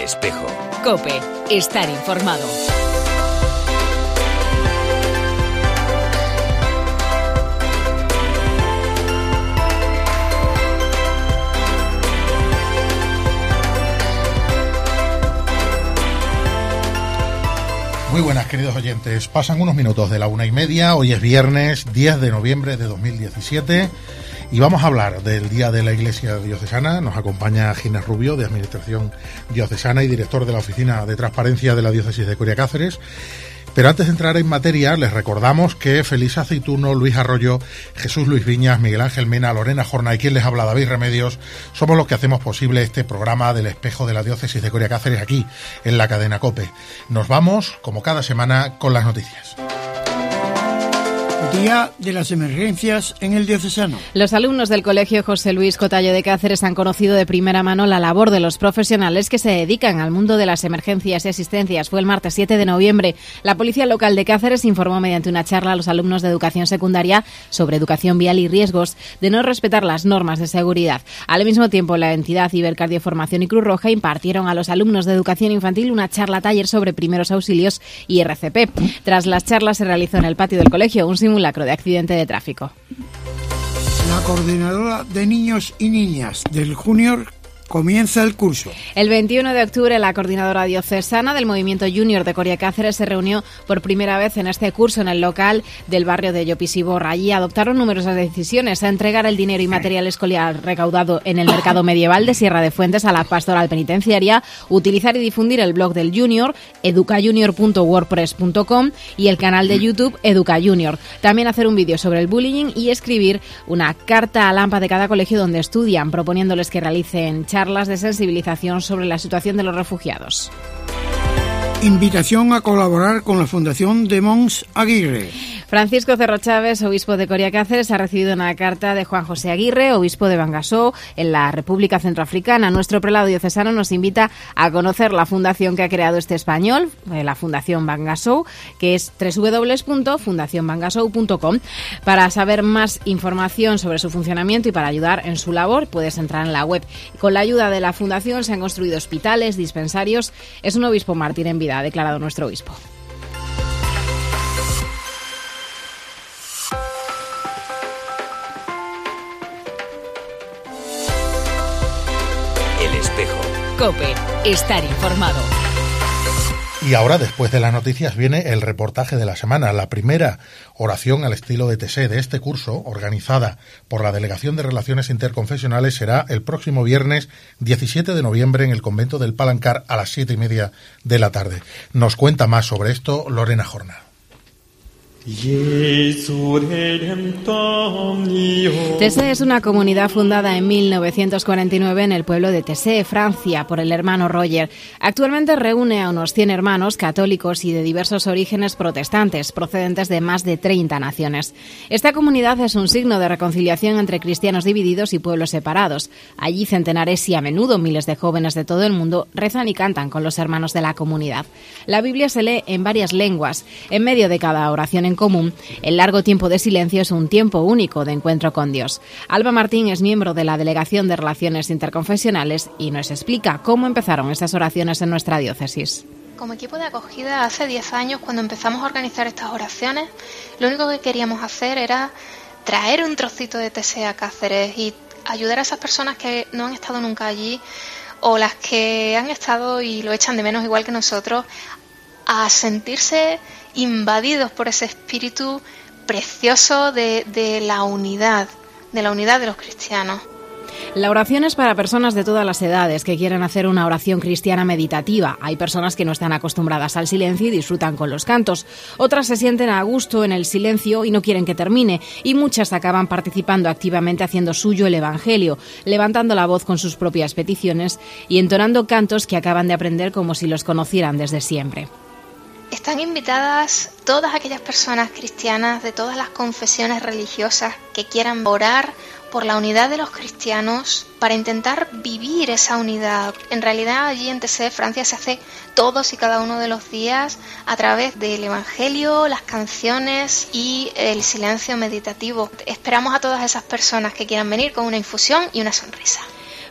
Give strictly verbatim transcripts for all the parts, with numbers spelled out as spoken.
Espejo. COPE. Estar informado. Muy buenas, queridos oyentes. Pasan unos minutos de la una y media. Hoy es viernes diez de noviembre de dos mil diecisiete y vamos a hablar del Día de la Iglesia Diocesana. Nos acompaña Ginés Rubio, de Administración Diocesana y director de la Oficina de Transparencia de la Diócesis de Coria Cáceres. Pero antes de entrar en materia, les recordamos que Feliz Aceituno, Luis Arroyo, Jesús Luis Viñas, Miguel Ángel Mena, Lorena Jorna y quien les habla, David Remedios, somos los que hacemos posible este programa del Espejo de la Diócesis de Coria Cáceres aquí, en la cadena COPE. Nos vamos, como cada semana, con las noticias. Día de las emergencias en el diocesano. Los alumnos del Colegio José Luis Cotallo de Cáceres han conocido de primera mano la labor de los profesionales que se dedican al mundo de las emergencias y asistencias. Fue el martes siete de noviembre. La Policía Local de Cáceres informó mediante una charla a los alumnos de educación secundaria sobre educación vial y riesgos de no respetar las normas de seguridad. Al mismo tiempo, la entidad Ibercardioformación y Cruz Roja impartieron a los alumnos de educación infantil una charla taller sobre primeros auxilios y R C P. Tras las charlas se realizó en el patio del colegio un simulacro de accidente de tráfico. La coordinadora de niños y niñas del Junior comienza el curso. El veintiuno de octubre, la coordinadora diocesana del Movimiento Junior de Coria Cáceres se reunió por primera vez en este curso en el local del barrio de Llopis y Borra. Allí adoptaron numerosas decisiones: a entregar el dinero y material escolar recaudado en el mercado medieval de Sierra de Fuentes a la pastoral penitenciaria, utilizar y difundir el blog del Junior, educa junior punto wordpress punto com, y el canal de YouTube Educa Junior. También hacer un vídeo sobre el bullying y escribir una carta al AMPA de cada colegio donde estudian, proponiéndoles que realicen charlas de sensibilización sobre la situación de los refugiados. Invitación a colaborar con la Fundación de Mons Aguirre. Francisco Cerro Chávez, obispo de Coria Cáceres, ha recibido una carta de Juan José Aguirre, obispo de Bangasó, en la República Centroafricana. Nuestro prelado diocesano nos invita a conocer la fundación que ha creado este español, la Fundación Bangasó, que es doble u doble u doble u punto fundación bangasou punto com. Para saber más información sobre su funcionamiento y para ayudar en su labor, puedes entrar en la web. Con la ayuda de la fundación se han construido hospitales, dispensarios. Es un obispo mártir en vida, ha declarado nuestro obispo. COPE. Estar informado. Y ahora, después de las noticias, viene el reportaje de la semana. La primera oración al estilo de T S E de este curso, organizada por la Delegación de Relaciones Interconfesionales, será el próximo viernes diecisiete de noviembre en el convento del Palancar a las siete y media de la tarde. Nos cuenta más sobre esto Lorena Jorna. T S E es una comunidad fundada en mil novecientos cuarenta y nueve en el pueblo de T S E, Francia, por el hermano Roger. Actualmente reúne a unos cien hermanos católicos y de diversos orígenes protestantes, procedentes de más de treinta naciones. Esta comunidad es un signo de reconciliación entre cristianos divididos y pueblos separados. Allí centenares y a menudo miles de jóvenes de todo el mundo rezan y cantan con los hermanos de la comunidad. La Biblia se lee en varias lenguas. En medio de cada oración en común, el largo tiempo de silencio es un tiempo único de encuentro con Dios. Alba Martín es miembro de la Delegación de Relaciones Interconfesionales y nos explica cómo empezaron estas oraciones en nuestra diócesis. Como equipo de acogida, hace diez años, cuando empezamos a organizar estas oraciones, lo único que queríamos hacer era traer un trocito de T S E a Cáceres y ayudar a esas personas que no han estado nunca allí o las que han estado y lo echan de menos igual que nosotros, a sentirse invadidos por ese espíritu precioso de, de la unidad, de la unidad de los cristianos. La oración es para personas de todas las edades que quieren hacer una oración cristiana meditativa. Hay personas que no están acostumbradas al silencio y disfrutan con los cantos. Otras se sienten a gusto en el silencio y no quieren que termine. Y muchas acaban participando activamente haciendo suyo el Evangelio, levantando la voz con sus propias peticiones y entonando cantos que acaban de aprender como si los conocieran desde siempre. Están invitadas todas aquellas personas cristianas de todas las confesiones religiosas que quieran orar por la unidad de los cristianos para intentar vivir esa unidad. En realidad allí en T S E, Francia, se hace todos y cada uno de los días a través del Evangelio, las canciones y el silencio meditativo. Esperamos a todas esas personas que quieran venir con una infusión y una sonrisa.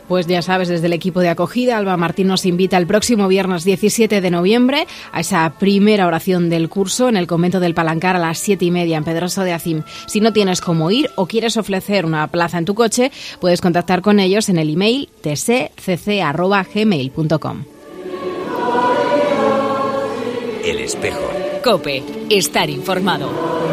Pues ya sabes, desde el equipo de acogida, Alba Martín nos invita el próximo viernes diecisiete de noviembre a esa primera oración del curso en el convento del Palancar a las siete y media en Pedroso de Acim. Si no tienes cómo ir o quieres ofrecer una plaza en tu coche, puedes contactar con ellos en el email t c c c arroba gmail punto com. El Espejo. COPE. Estar informado.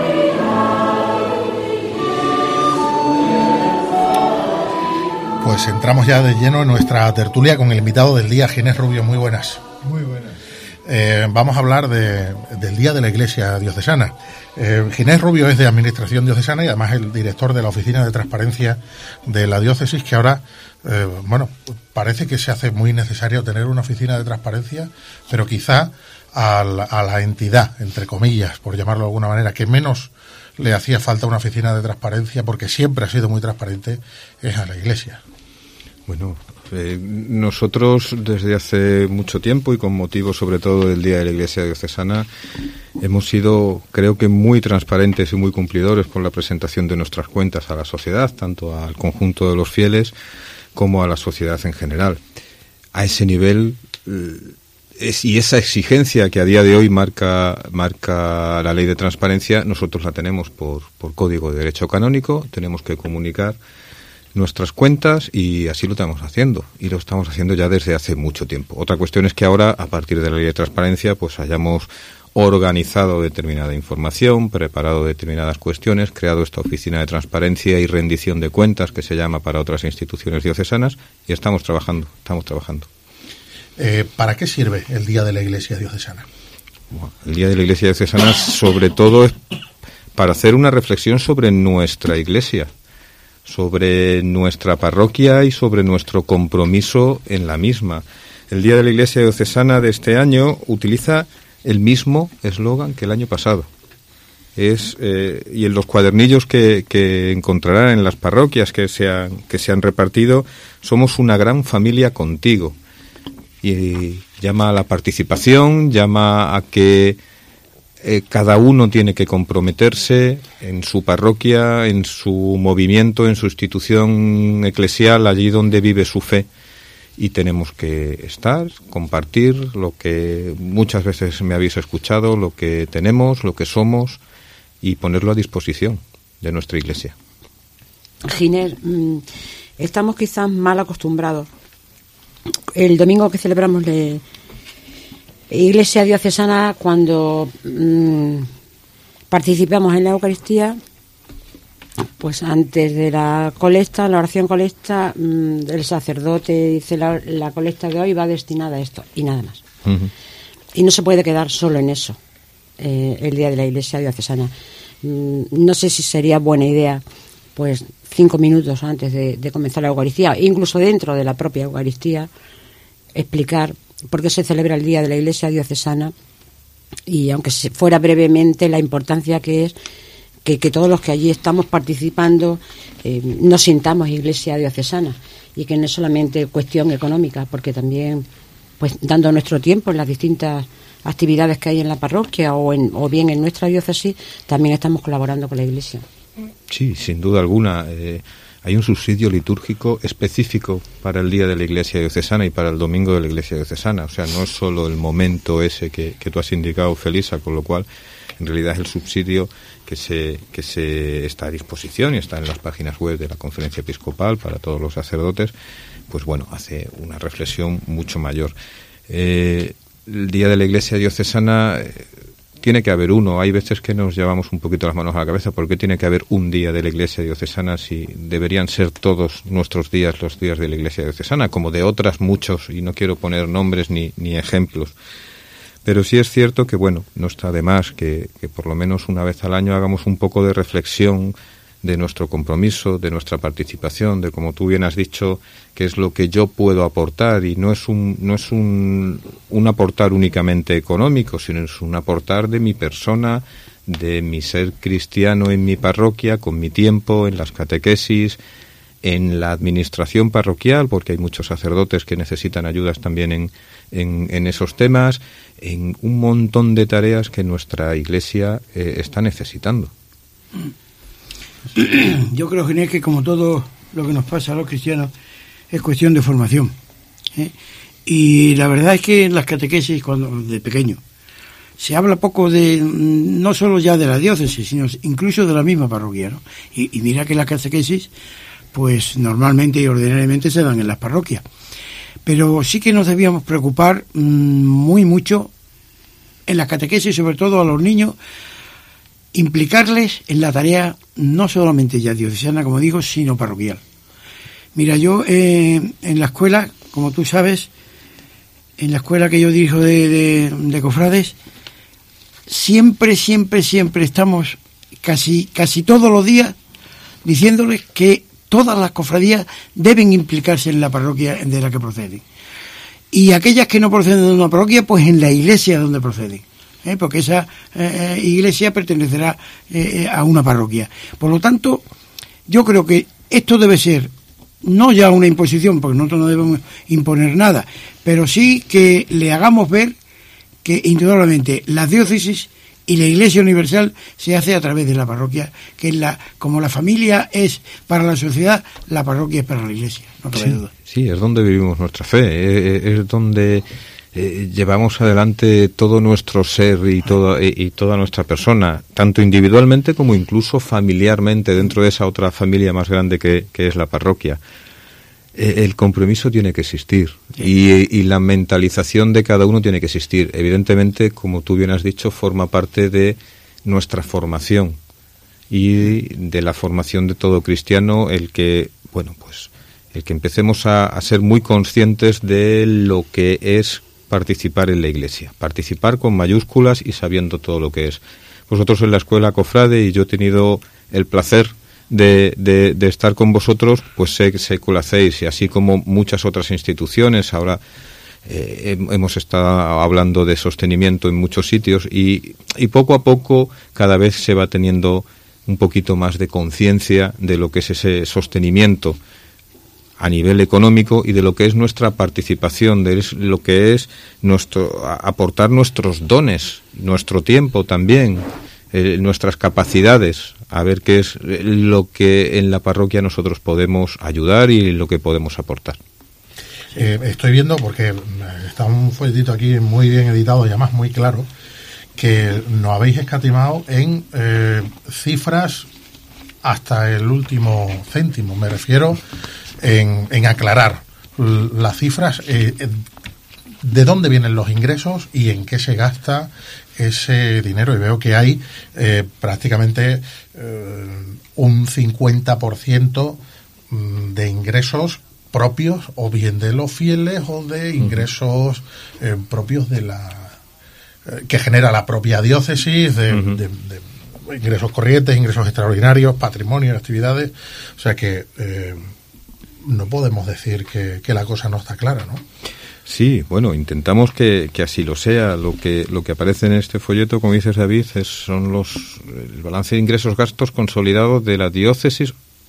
Pues entramos ya de lleno en nuestra tertulia con el invitado del día, Ginés Rubio. Muy buenas. Muy buenas. Eh, vamos a hablar de, del Día de la Iglesia Diocesana. Eh, Ginés Rubio es de Administración Diocesana y además el director de la Oficina de Transparencia de la Diócesis, que ahora, eh, bueno, parece que se hace muy necesario tener una oficina de transparencia, pero quizá a la, a la entidad, entre comillas, por llamarlo de alguna manera, que menos le hacía falta una oficina de transparencia, porque siempre ha sido muy transparente, es a la Iglesia. Bueno, eh, nosotros desde hace mucho tiempo y con motivo sobre todo del Día de la Iglesia Diocesana hemos sido, creo que, muy transparentes y muy cumplidores con la presentación de nuestras cuentas a la sociedad, tanto al conjunto de los fieles como a la sociedad en general. A ese nivel eh, es, y esa exigencia que a día de hoy marca marca la Ley de Transparencia, nosotros la tenemos por, por Código de Derecho Canónico. Tenemos que comunicar nuestras cuentas y así lo estamos haciendo, y lo estamos haciendo ya desde hace mucho tiempo. Otra cuestión es que ahora, a partir de la Ley de Transparencia, pues hayamos organizado determinada información, preparado determinadas cuestiones, creado esta oficina de transparencia y rendición de cuentas, que se llama para otras instituciones diocesanas, y estamos trabajando, estamos trabajando. Eh, ¿Para qué sirve el Día de la Iglesia Diocesana? Bueno, el Día de la Iglesia Diocesana sobre todo es para hacer una reflexión sobre nuestra Iglesia, sobre nuestra parroquia y sobre nuestro compromiso en la misma. El Día de la Iglesia Diocesana de este año utiliza el mismo eslogan que el año pasado. Es eh, y en los cuadernillos que, que encontrarán en las parroquias que se han, que se han repartido, somos una gran familia contigo. Y llama a la participación, llama a que Eh, cada uno tiene que comprometerse en su parroquia, en su movimiento, en su institución eclesial, allí donde vive su fe, y tenemos que estar, compartir lo que muchas veces me habéis escuchado, lo que tenemos, lo que somos, y ponerlo a disposición de nuestra Iglesia. Ginés, estamos quizás mal acostumbrados. El domingo que celebramos le Iglesia Diocesana, cuando mmm, participamos en la Eucaristía, pues antes de la colecta, la oración colecta, mmm, el sacerdote dice la, la colecta de hoy va destinada a esto, y nada más. Uh-huh. Y no se puede quedar solo en eso, eh, el Día de la Iglesia Diocesana. Mm, no sé si sería buena idea, pues cinco minutos antes de, de comenzar la Eucaristía, incluso dentro de la propia Eucaristía, explicar por qué se celebra el Día de la Iglesia Diocesana, y aunque se fuera brevemente, la importancia que es que, que todos los que allí estamos participando eh, nos sintamos Iglesia Diocesana, y que no es solamente cuestión económica, porque también, pues dando nuestro tiempo en las distintas actividades que hay en la parroquia o, en, o bien en nuestra diócesis, también estamos colaborando con la Iglesia. Sí, sin duda alguna. Eh, hay un subsidio litúrgico específico para el Día de la Iglesia Diocesana y para el Domingo de la Iglesia Diocesana. O sea, no es solo el momento ese que, que tú has indicado, Felisa, con lo cual en realidad es el subsidio que se que se está a disposición y está en las páginas web de la Conferencia Episcopal para todos los sacerdotes. Pues bueno, hace una reflexión mucho mayor. Eh, el Día de la Iglesia Diocesana eh, tiene que haber uno. Hay veces que nos llevamos un poquito las manos a la cabeza. ¿Por qué tiene que haber un Día de la Iglesia Diocesana si deberían ser todos nuestros días los días de la Iglesia Diocesana, como de otras muchos, y no quiero poner nombres ni, ni ejemplos? Pero sí es cierto que, bueno, no está de más que, que por lo menos una vez al año hagamos un poco de reflexión de nuestro compromiso, de nuestra participación, de, como tú bien has dicho, qué es lo que yo puedo aportar. Y no es un no es un, un aportar únicamente económico, sino es un aportar de mi persona, de mi ser cristiano en mi parroquia, con mi tiempo, en las catequesis, en la administración parroquial, porque hay muchos sacerdotes que necesitan ayudas también en, en, en esos temas, en un montón de tareas que nuestra Iglesia eh, está necesitando. Yo creo, Ginés, que como todo lo que nos pasa a los cristianos, es cuestión de formación. ¿eh? Y la verdad es que en las catequesis, cuando de pequeño, se habla poco de, no solo ya de la diócesis, sino incluso de la misma parroquia, ¿no? Y, y mira que las catequesis, pues normalmente y ordinariamente se dan en las parroquias. Pero sí que nos debíamos preocupar mmm, muy mucho en las catequesis, sobre todo a los niños, implicarles en la tarea no solamente ya diocesana, como digo, sino parroquial. Mira, yo eh, en la escuela, como tú sabes, en la escuela que yo dirijo de, de, de cofrades, siempre, siempre, siempre estamos casi, casi todos los días diciéndoles que todas las cofradías deben implicarse en la parroquia de la que proceden. Y aquellas que no proceden de una parroquia, pues en la iglesia donde proceden. ¿eh? Porque esa eh, iglesia pertenecerá eh, a una parroquia. Por lo tanto, yo creo que esto debe ser no ya una imposición, porque nosotros no debemos imponer nada, pero sí que le hagamos ver que indudablemente la diócesis y la Iglesia Universal se hace a través de la parroquia, que es la, como la familia es para la sociedad, la parroquia es para la Iglesia, no cabe sí, duda. Sí, es donde vivimos nuestra fe, es, es donde eh, llevamos adelante todo nuestro ser y toda, y, y toda nuestra persona, tanto individualmente como incluso familiarmente, dentro de esa otra familia más grande que, que es la parroquia. El compromiso tiene que existir y, y la mentalización de cada uno tiene que existir. Evidentemente, como tú bien has dicho, forma parte de nuestra formación y de la formación de todo cristiano el que, bueno, pues el que empecemos a, a ser muy conscientes de lo que es participar en la Iglesia, participar con mayúsculas y sabiendo todo lo que es. Vosotros en la escuela cofrade, y yo he tenido el placer De, de, de estar con vosotros, pues sé, sé que lo hacéis, y así como muchas otras instituciones. Ahora eh, hemos estado hablando de sostenimiento en muchos sitios y, y poco a poco cada vez se va teniendo un poquito más de conciencia de lo que es ese sostenimiento a nivel económico y de lo que es nuestra participación, de lo que es nuestro aportar nuestros dones, nuestro tiempo también, eh, nuestras capacidades, a ver qué es lo que en la parroquia nosotros podemos ayudar y lo que podemos aportar. Eh, estoy viendo, porque está un folletito aquí muy bien editado y además muy claro, que nos habéis escatimado en eh, cifras hasta el último céntimo. Me refiero en, en aclarar las cifras, eh, de dónde vienen los ingresos y en qué se gasta ese dinero. Y veo que hay eh, prácticamente eh, un cincuenta por ciento de ingresos propios, o bien de los fieles, o de ingresos eh, propios de la eh, que genera la propia diócesis, de, uh-huh. de, de ingresos corrientes, ingresos extraordinarios, patrimonio, actividades. O sea que eh, no podemos decir que, que la cosa no está clara, ¿no? Sí, bueno, intentamos que, que así lo sea. Lo que lo que aparece en este folleto, como dices, David, es, son los el balance de ingresos-gastos consolidados de la diócesis,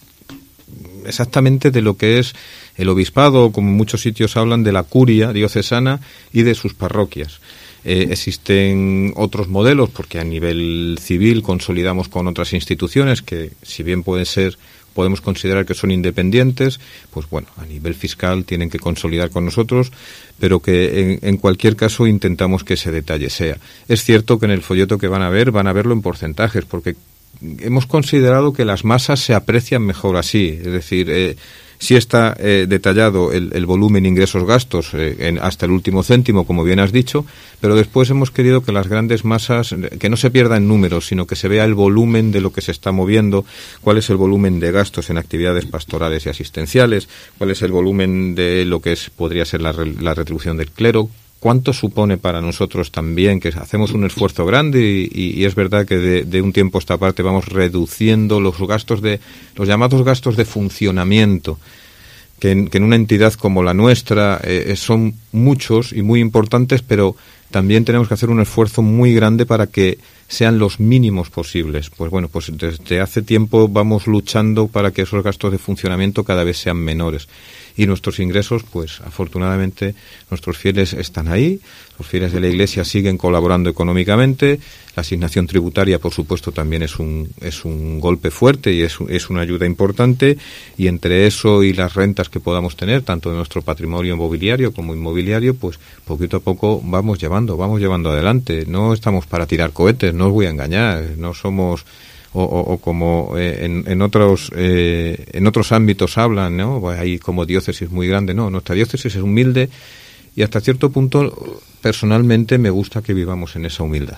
exactamente de lo que es el obispado, como en muchos sitios hablan de la curia diocesana y de sus parroquias. Eh, existen otros modelos, porque a nivel civil consolidamos con otras instituciones que, si bien pueden ser, podemos considerar que son independientes, pues bueno, a nivel fiscal tienen que consolidar con nosotros, pero que en, en cualquier caso intentamos que ese detalle sea. Es cierto que en el folleto que van a ver, van a verlo en porcentajes, porque hemos considerado que las masas se aprecian mejor así, es decir, eh, sí está eh, detallado el, el volumen ingresos-gastos eh, en, hasta el último céntimo, como bien has dicho, pero después hemos querido que las grandes masas, que no se pierda en números, sino que se vea el volumen de lo que se está moviendo, cuál es el volumen de gastos en actividades pastorales y asistenciales, cuál es el volumen de lo que es podría ser la, la retribución del clero, cuánto supone para nosotros también, que hacemos un esfuerzo grande y, y, y es verdad que de, de un tiempo a esta parte vamos reduciendo los gastos de, los llamados gastos de funcionamiento, que en, que en una entidad como la nuestra eh, son muchos y muy importantes, pero también tenemos que hacer un esfuerzo muy grande para que sean los mínimos posibles. Pues bueno, pues desde hace tiempo vamos luchando para que esos gastos de funcionamiento cada vez sean menores. Y nuestros ingresos, pues afortunadamente nuestros fieles están ahí, los fieles de la Iglesia siguen colaborando económicamente, La asignación tributaria, por supuesto, también es un es un golpe fuerte y es, es una ayuda importante, y entre eso y las rentas que podamos tener, tanto de nuestro patrimonio mobiliario como inmobiliario, pues poquito a poco vamos llevando, vamos llevando adelante. No estamos para tirar cohetes, no os voy a engañar, no somos... O, o, o como eh, en, en otros eh, en otros ámbitos hablan, ¿no? Pues hay como diócesis muy grande. No, nuestra diócesis es humilde y hasta cierto punto, personalmente, me gusta que vivamos en esa humildad.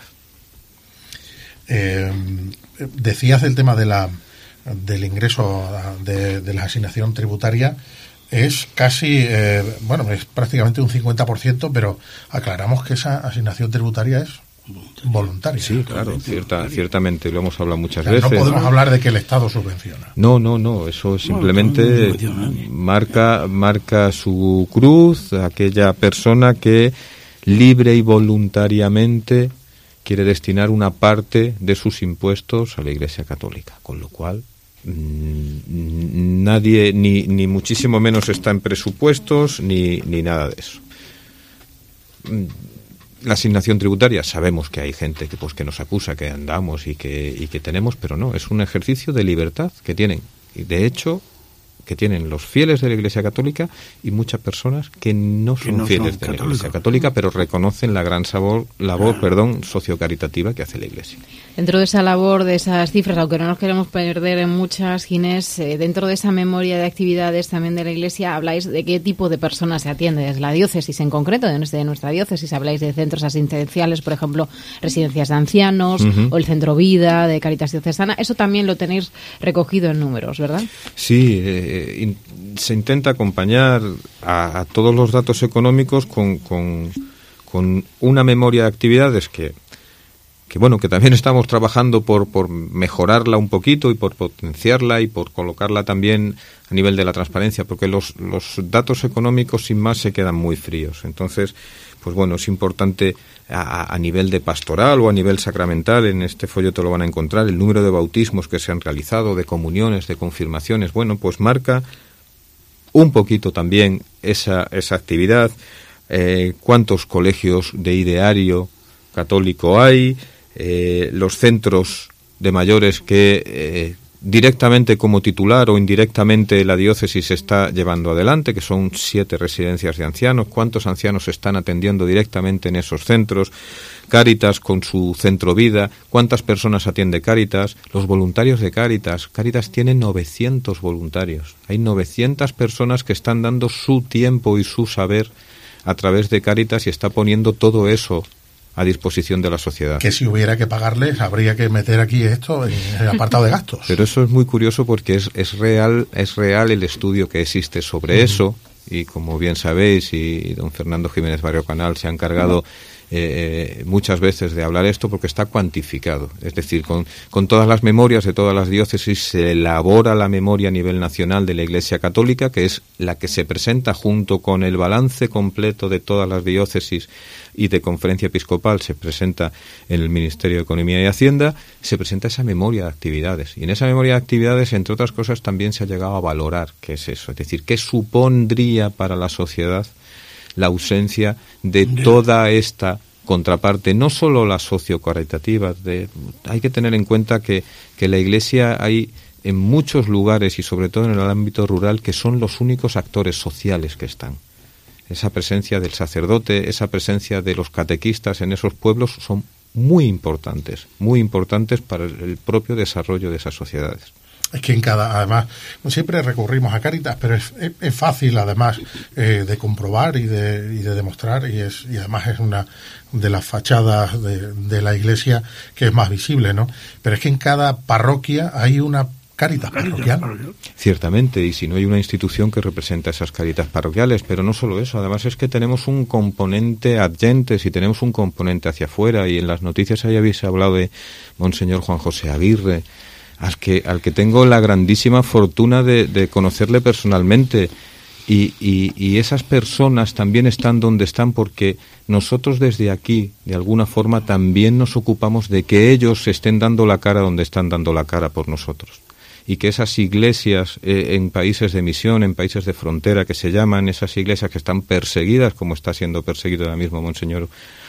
Eh, decías el tema de la del ingreso de, de la asignación tributaria. Es casi, eh, bueno, es prácticamente un cincuenta por ciento, pero aclaramos que esa asignación tributaria es voluntaria. Sí, claro, cierta, ciertamente, lo hemos hablado muchas o sea, veces. No podemos hablar de que el Estado subvenciona. No, no, no, eso simplemente no, no, no, no, marca, marca su cruz aquella persona que libre y voluntariamente quiere destinar una parte de sus impuestos a la Iglesia Católica, con lo cual mmm, nadie, ni, ni muchísimo menos está en presupuestos, ni, ni nada de eso. La asignación tributaria, sabemos que hay gente que pues que nos acusa que andamos y que, y que tenemos, pero no, es un ejercicio de libertad que tienen, y de hecho, que tienen los fieles de la Iglesia Católica y muchas personas que no son que no fieles son de católicos. La Iglesia Católica, pero reconocen la gran sabor, labor ah. perdón, sociocaritativa que hace la Iglesia. Dentro de esa labor, de esas cifras, aunque no nos queremos perder en muchas, Ginés, eh, dentro de esa memoria de actividades también de la Iglesia, habláis de qué tipo de personas se atiende desde la diócesis en concreto, desde nuestra diócesis, habláis de centros asistenciales, por ejemplo, residencias de ancianos, uh-huh. o el Centro Vida de Cáritas Diocesana. Eso también lo tenéis recogido en números, ¿verdad? Sí, eh, in, se intenta acompañar a, a todos los datos económicos con, con, con una memoria de actividades que que bueno, que también estamos trabajando por, por mejorarla un poquito y por potenciarla y por colocarla también a nivel de la transparencia, porque los, los datos económicos sin más se quedan muy fríos. Entonces, pues bueno, es importante a, a nivel de pastoral o a nivel sacramental, en este folleto lo van a encontrar, el número de bautismos que se han realizado, de comuniones, de confirmaciones, bueno, pues marca un poquito también esa, esa actividad, eh, cuántos colegios de ideario católico hay, Eh, los centros de mayores que eh, directamente como titular o indirectamente la diócesis está llevando adelante, que son siete residencias de ancianos, cuántos ancianos están atendiendo directamente en esos centros, Cáritas con su Centro Vida, cuántas personas atiende Cáritas, los voluntarios de Cáritas. Cáritas tiene novecientos voluntarios, hay novecientas personas que están dando su tiempo y su saber a través de Cáritas y está poniendo todo eso a disposición de la sociedad. Que si hubiera que pagarles, habría que meter aquí esto en el apartado de gastos. Pero eso es muy curioso porque es, es real es real el estudio que existe sobre uh-huh. eso, y como bien sabéis, y don Fernando Jiménez Barrio Canal se ha encargado eh, muchas veces de hablar esto porque está cuantificado. Es decir, con, con todas las memorias de todas las diócesis se elabora la memoria a nivel nacional de la Iglesia Católica, que es la que se presenta junto con el balance completo de todas las diócesis y de Conferencia Episcopal, se presenta en el Ministerio de Economía y Hacienda, se presenta esa memoria de actividades. Y en esa memoria de actividades, entre otras cosas, también se ha llegado a valorar qué es eso. Es decir, qué supondría para la sociedad la ausencia de toda esta contraparte, no solo la sociocaritativa. De, hay que tener en cuenta que, que la Iglesia hay en muchos lugares, y sobre todo en el ámbito rural, que son los únicos actores sociales que están. Esa presencia del sacerdote, esa presencia de los catequistas en esos pueblos son muy importantes, muy importantes para el propio desarrollo de esas sociedades. Es que en cada, además, siempre recurrimos a Cáritas, pero es, es, es fácil, además, eh, de comprobar y de, y de demostrar, y es y además es una de las fachadas de, de la Iglesia que es más visible, ¿no? Pero es que en cada parroquia hay una Cáritas parroquial. Ciertamente, y si no hay una institución que representa esas Cáritas parroquiales, pero no solo eso, además es que tenemos un componente adyente, si tenemos un componente hacia afuera, y en las noticias ahí habéis hablado de Monseñor Juan José Aguirre, al que, al que tengo la grandísima fortuna de, de conocerle personalmente, y, y, y esas personas también están donde están porque nosotros desde aquí, de alguna forma, también nos ocupamos de que ellos estén dando la cara donde están dando la cara por nosotros. Y que esas iglesias eh, en países de misión, en países de frontera que se llaman, esas iglesias que están perseguidas, como está siendo perseguido ahora mismo Monseñor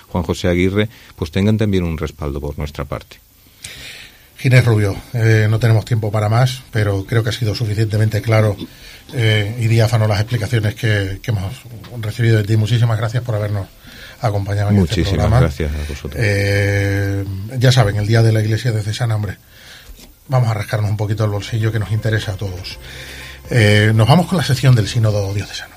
Juan José Aguirre, pues tengan también un respaldo por nuestra parte. Ginés Rubio, eh, no tenemos tiempo para más, pero creo que ha sido suficientemente claro eh, y diáfano las explicaciones que, que hemos recibido de ti. Muchísimas gracias por habernos acompañado en Muchísimas este programa. Muchísimas gracias a vosotros. Eh, ya saben, el Día de la Iglesia Diocesana, hombre, vamos a rascarnos un poquito el bolsillo, que nos interesa a todos. Eh, nos vamos con la sección del Sínodo Diocesano.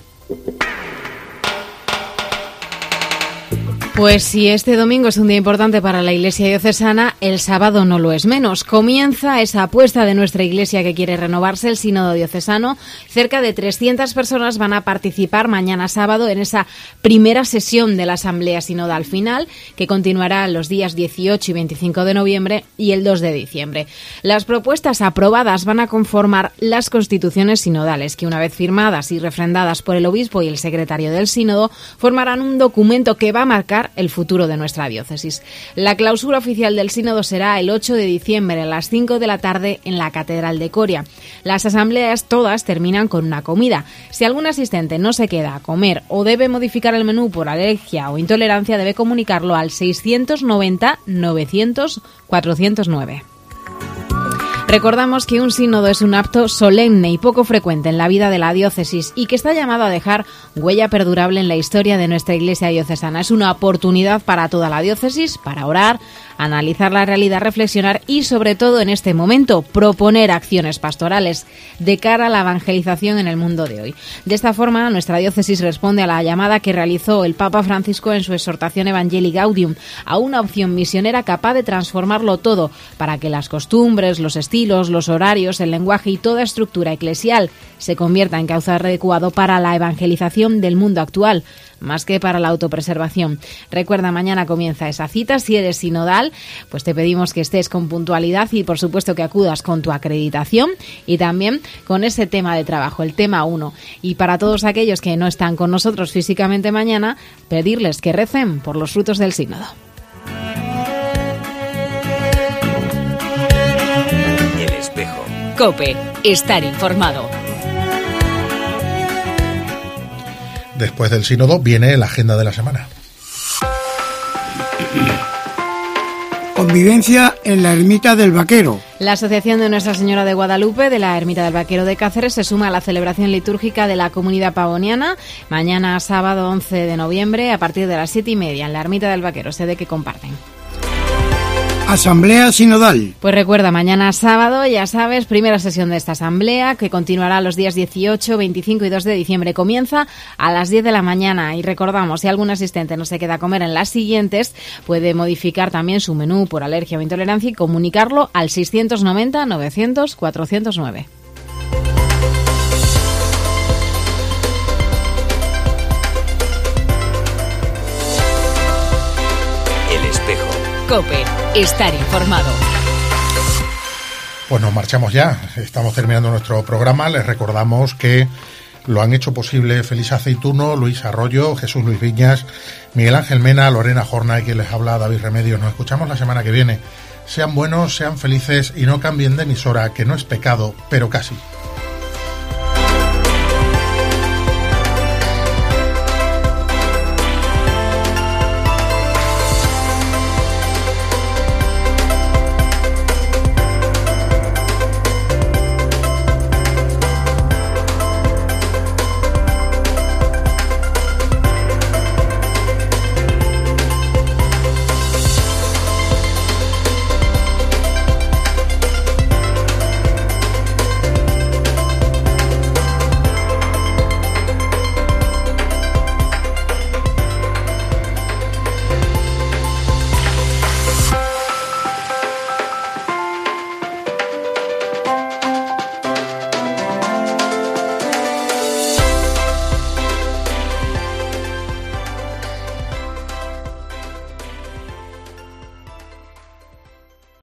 Pues si este domingo es un día importante para la Iglesia diocesana, el sábado no lo es menos. Comienza esa apuesta de nuestra Iglesia que quiere renovarse, el Sínodo Diocesano. Cerca de trescientas personas van a participar mañana sábado en esa primera sesión de la Asamblea Sinodal Final, que continuará los días dieciocho y veinticinco de noviembre y el dos de diciembre. Las propuestas aprobadas van a conformar las constituciones sinodales, que una vez firmadas y refrendadas por el obispo y el secretario del sínodo, formarán un documento que va a marcar el futuro de nuestra diócesis. La clausura oficial del sínodo será el ocho de diciembre a las cinco de la tarde en la Catedral de Coria. Las asambleas todas terminan con una comida. Si algún asistente no se queda a comer o debe modificar el menú por alergia o intolerancia, debe comunicarlo al seiscientos noventa novecientos cuatrocientos nueve. Recordamos que un sínodo es un acto solemne y poco frecuente en la vida de la diócesis y que está llamado a dejar huella perdurable en la historia de nuestra Iglesia diocesana. Es una oportunidad para toda la diócesis para orar, analizar la realidad, reflexionar y, sobre todo en este momento, proponer acciones pastorales de cara a la evangelización en el mundo de hoy. De esta forma, nuestra diócesis responde a la llamada que realizó el Papa Francisco en su exhortación Evangelii Gaudium a una opción misionera capaz de transformarlo todo para que las costumbres, los estilos, los horarios, el lenguaje y toda estructura eclesial se convierta en cauce adecuado para la evangelización del mundo actual, más que para la autopreservación. Recuerda, mañana comienza esa cita. Si eres sinodal, pues te pedimos que estés con puntualidad y, por supuesto, que acudas con tu acreditación y también con ese tema de trabajo, el tema uno. Y para todos aquellos que no están con nosotros físicamente mañana, pedirles que recen por los frutos del sínodo. El Espejo. COPE. Estar informado. Después del sínodo viene la agenda de la semana. Convivencia en la Ermita del Vaquero. La Asociación de Nuestra Señora de Guadalupe de la Ermita del Vaquero de Cáceres se suma a la celebración litúrgica de la Comunidad Pavoniana mañana sábado once de noviembre a partir de las siete y media en la Ermita del Vaquero, sede que comparten. Asamblea Sinodal. Pues recuerda, mañana sábado, ya sabes, primera sesión de esta asamblea que continuará los días dieciocho, veinticinco y dos de diciembre. Comienza a las diez de la mañana y recordamos, si algún asistente no se queda a comer en las siguientes, puede modificar también su menú por alergia o intolerancia y comunicarlo al seiscientos noventa novecientos cuatrocientos nueve. El Espejo. COPE. Estar informado. Pues nos marchamos ya. Estamos terminando nuestro programa. Les recordamos que lo han hecho posible Feliz Aceituno, Luis Arroyo, Jesús Luis Viñas, Miguel Ángel Mena, Lorena Jorna y quien les habla, David Remedios. Nos escuchamos la semana que viene. Sean buenos, sean felices y no cambien de emisora, que no es pecado, pero casi.